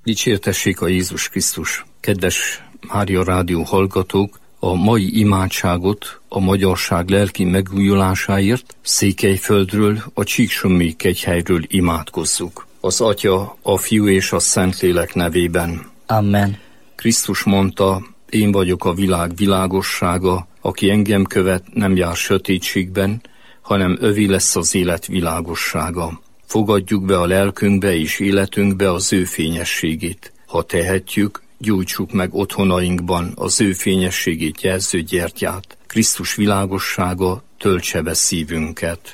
Dicsértessék a Jézus Krisztus! Kedves Mária Rádió hallgatók, a mai imádságot a magyarság lelki megújulásáért Székelyföldről, a Csíksommi kegyhelyről imádkozzuk. Az Atya, a Fiú és a Szentlélek nevében. Amen. Krisztus mondta, én vagyok a világ világossága, aki engem követ, nem jár sötétségben, hanem övé lesz az élet világossága. Fogadjuk be a lelkünkbe és életünkbe az ő fényességét. Ha tehetjük, gyújtsuk meg otthonainkban az ő fényességét jelző gyertyát. Krisztus világossága töltse be szívünket.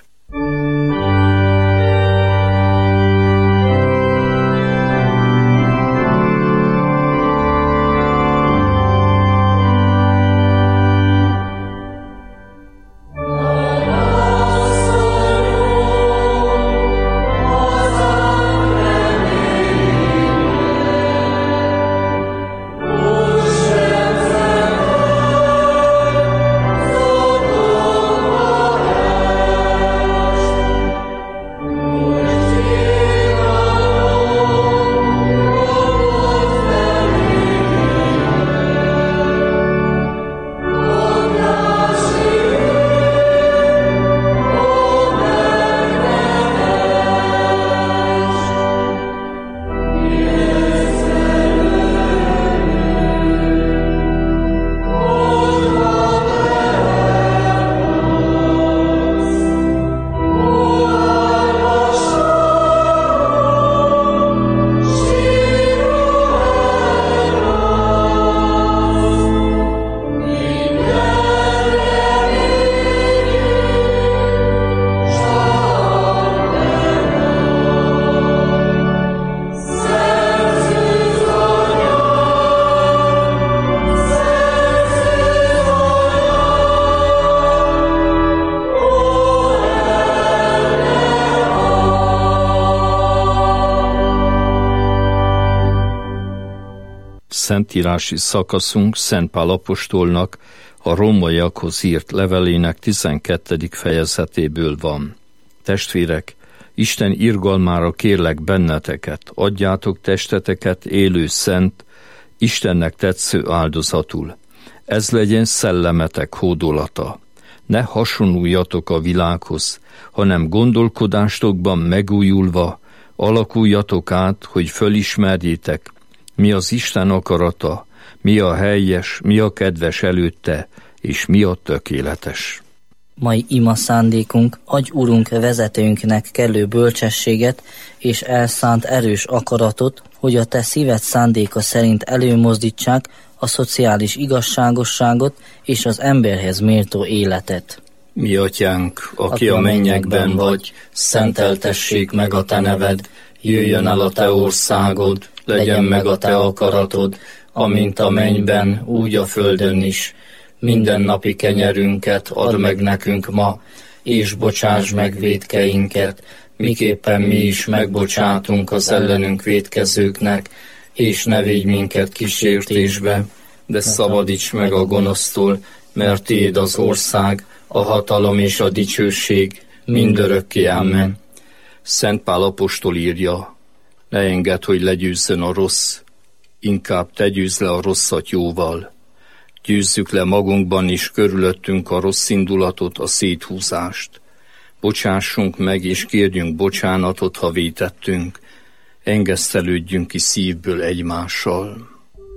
Szentírási szakaszunk Szent Pál apostolnak a rómaiakhoz írt levelének 12. fejezetéből van. Testvérek, Isten irgalmára kérlek benneteket, adjátok testeteket élő szent, Istennek tetsző áldozatul. Ez legyen szellemetek hódolata. Ne hasonuljatok a világhoz, hanem gondolkodástokban megújulva, alakuljatok át, hogy fölismerjétek, mi az Isten akarata, mi a helyes, mi a kedves előtte, és mi a tökéletes. Mai ima szándékunk, adj Urunk vezetőnknek kellő bölcsességet és elszánt erős akaratot, hogy a te szíved szándéka szerint előmozdítsák a szociális igazságosságot és az emberhez méltó életet. Mi atyánk, aki a mennyekben vagy, szenteltessék meg a te neved, jöjjön el a te országod, legyen meg a te akaratod, amint a mennyben, úgy a földön is. Mindennapi kenyerünket add meg nekünk ma, és bocsáss meg vétkeinket, miképpen mi is megbocsátunk az ellenünk vétkezőknek, és ne védj minket kísértésbe, de szabadíts meg a gonosztól, mert tiéd az ország, a hatalom és a dicsőség mindörökké. Amen. Szent Pál apostol írja, ne engedd, hogy legyőzzön a rossz, inkább te győzz le a rosszat jóval. Győzzük le magunkban is körülöttünk a rossz indulatot, a széthúzást. Bocsássunk meg és kérjünk bocsánatot, ha vétettünk. Engesztelődjünk ki szívből egymással.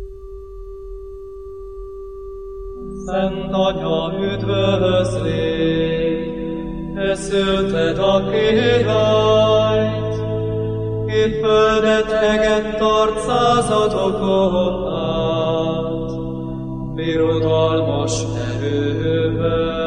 Szent Anya, üdvözlégy, te szülted a királyt, ki földet egett arcázatokon át, birodalmas erővel.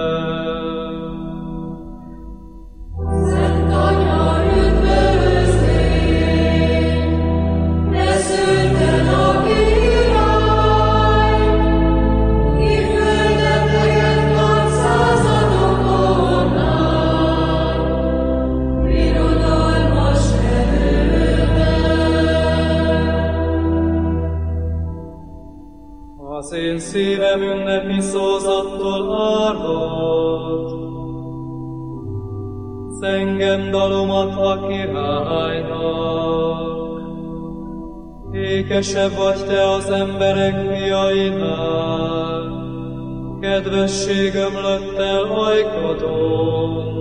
Szent Anya, üdvözlégy, te szülted a királyt, ki földet egett arcázatokon át, birodalmas Az én szívem ünnepi szózattól árvad, zengem dalomat a királynak, Ékesebb vagy te az emberek fiainál, kedvesség ömlött el ajkadon.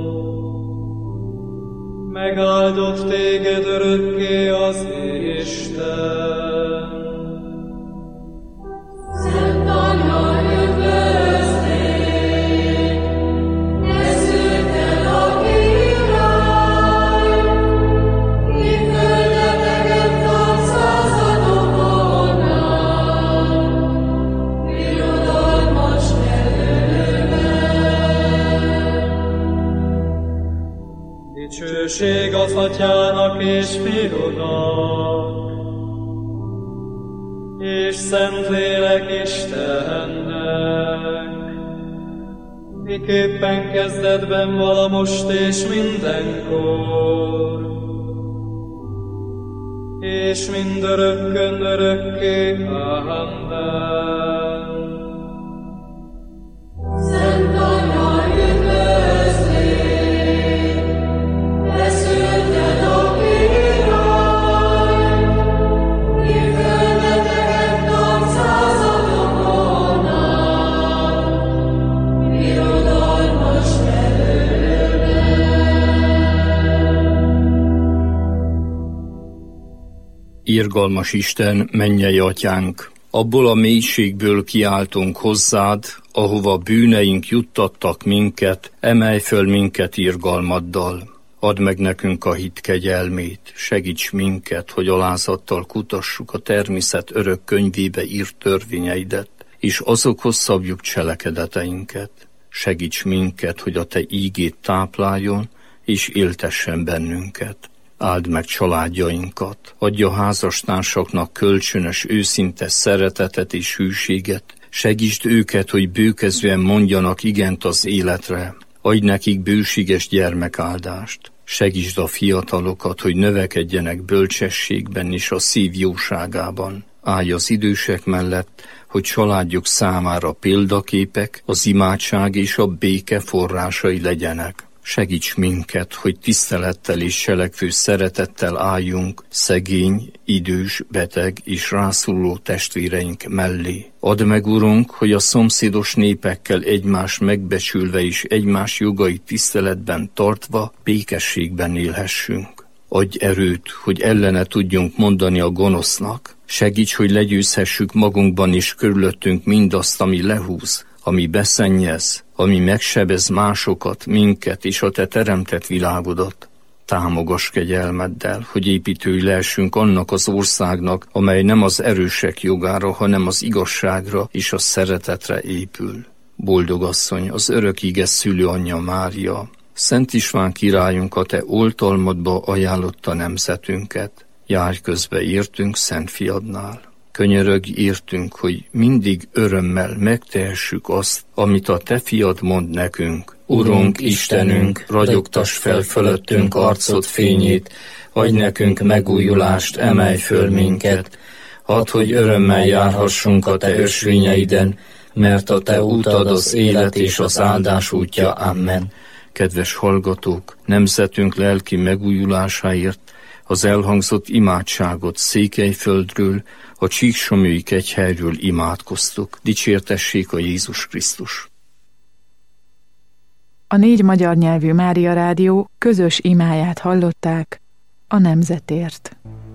Megáldott téged örökké az Isten. Szent Anya, üdvözlégy, ne szűrt el a király, ki földeteket ad századokonnál, birodalmas nevűvel. Dicsőség az Atyának és Fiúnak, és Szentlélek Istennek, miképpen kezdetben vala most és mindenkor, és mindörökkön örökké. Amen. Szent Anya, üdvözlégy, ne szűrt el a király, ki földeteket ad századokonnál, birodalmas nevűvel. Irgalmas Isten, mennyei Atyánk, abból a mélységből kiáltunk hozzád, ahova bűneink juttattak minket, emelj föl minket irgalmaddal. Add meg nekünk a hit kegyelmét, segíts minket, hogy alázattal kutassuk a természet örök könyvébe írt törvényeidet, és azokhoz szabjuk cselekedeteinket. Segíts minket, hogy a te ígét tápláljon, és éltessen bennünket. Áld meg családjainkat, adj a házastársaknak kölcsönös, őszinte szeretetet és hűséget, segítsd őket, hogy bőkezően mondjanak igent az életre, adj nekik bőséges gyermekáldást, segítsd a fiatalokat, hogy növekedjenek bölcsességben és a szív jóságában. Állj az idősek mellett, hogy családjuk számára példaképek, az imádság és a béke forrásai legyenek. Segíts minket, hogy tisztelettel és selekvő szeretettel álljunk szegény, idős, beteg és rászoruló testvéreink mellé. Add meg, Urunk, hogy a szomszédos népekkel egymást megbecsülve és egymás jogait tiszteletben tartva békességben élhessünk. Adj erőt, hogy ellene tudjunk mondani a gonosznak. Segíts, hogy legyőzhessük magunkban és körülöttünk mindazt, ami lehúz, ami beszennyez, ami megsebez másokat, minket és a te teremtett világodat. Támogass kegyelmeddel, hogy építői lehessünk annak az országnak, amely nem az erősek jogára, hanem az igazságra és a szeretetre épül. Boldog asszony, az örök íge szülőanyja Mária, Szent István királyunk a te oltalmadba ajánlotta nemzetünket. Járj közbe értünk Szent Fiadnál. Könyörögj értünk, hogy mindig örömmel megtehessük azt, amit a te fiad mond nekünk. Urunk, Istenünk, ragyogtass fel fölöttünk arcod fényét, adj nekünk megújulást, emelj föl minket. Add, hogy örömmel járhassunk a te ösvényeiden, mert a te útad az élet és az áldás útja. Amen. Kedves hallgatók, nemzetünk lelki megújulásáért az elhangzott imádságot Székelyföldről, a Csíksomlyói kegyhelyről imádkoztuk. Dicsértessék a Jézus Krisztus! A 4 magyar nyelvű Mária Rádió közös imáját hallották a nemzetért.